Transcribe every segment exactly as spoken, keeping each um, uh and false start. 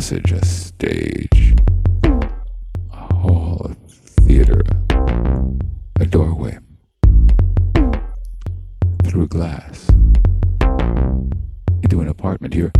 passage, a stage, a hall, a theater, a doorway, through glass, into an apartment. You're,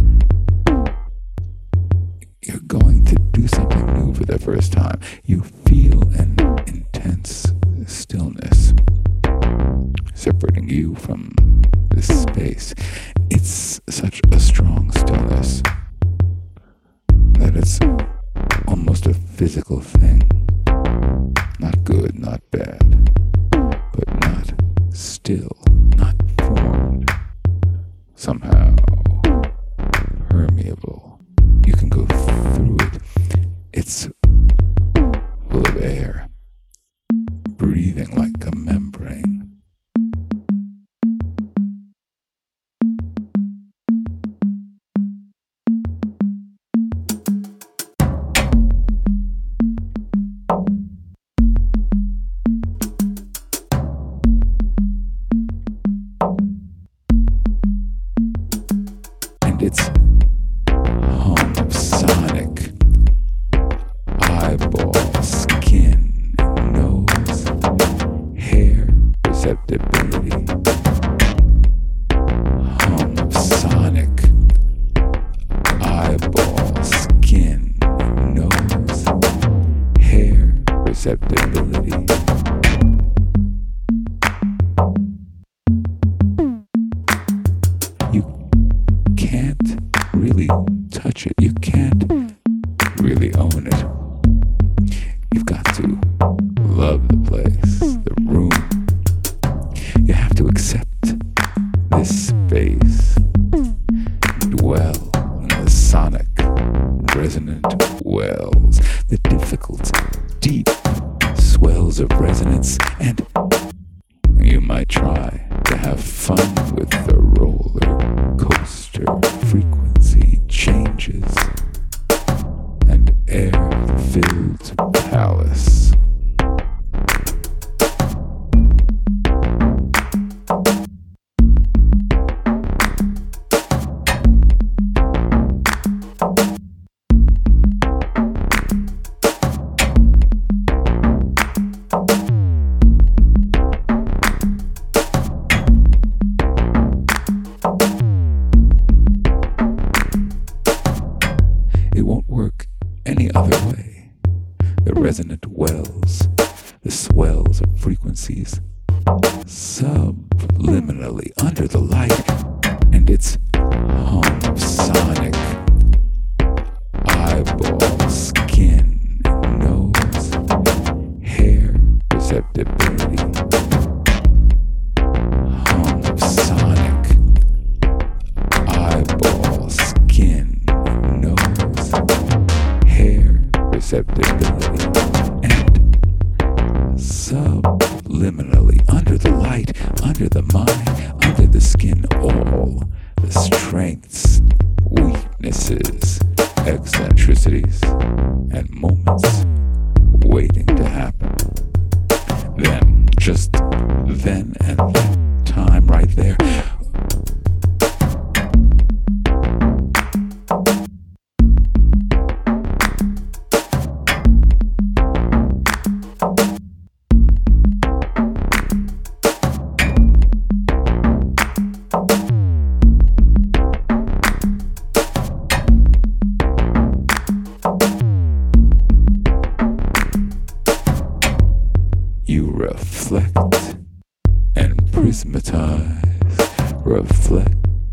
you're going to do something new for the first time. You feel an intense stillness separating you from this space. It's such a strong stillness that it's almost a physical thing. Not good, not bad, but not still, not formed. Somehow permeable. You can go through it. It's full of air, breathing like a membrane. It's hum of sonic, eyeball, skin, nose, hair, perceptibility. Hum of sonic, eyeball, skin, nose, hair, perceptibility. Can't really touch it. You can't really own it. You've got to love the place, the room. You have to accept this space, dwell in the sonic, resonant wells, the difficult, deep swells of resonance, and you might try to have fun with the roller coaster frequency changes and air-filled palace. It won't work any other way. The resonant wells, the swells of frequencies, subliminally under the light, and it's hum of sonic, eyeball, skin, nose, hair, perceptibility. Hum of sonic, eyeball, skin, nose, hair, perceptibility, and subliminally under the light, under the mind, under the skin, all the strengths, weaknesses, eccentricities, and moments waiting to happen. Then, just then and that time right there, you reflect and prismatize, reflect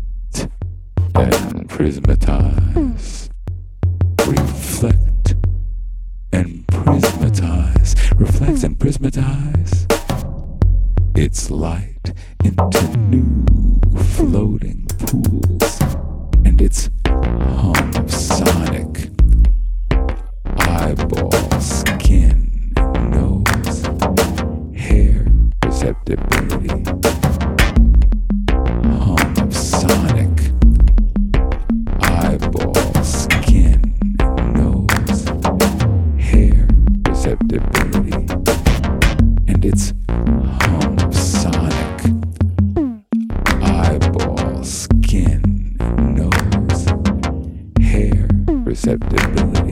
and prismatize, reflect and prismatize, reflect and prismatize its light into new floating pools, and its hum of sonic, eyeball, skin, nose, hair, perceptibility. Hum of sonic, eyeball, skin, nose, hair, perceptibility. And it's hum of sonic, eyeball, skin, nose, hair, perceptibility. perceptibility.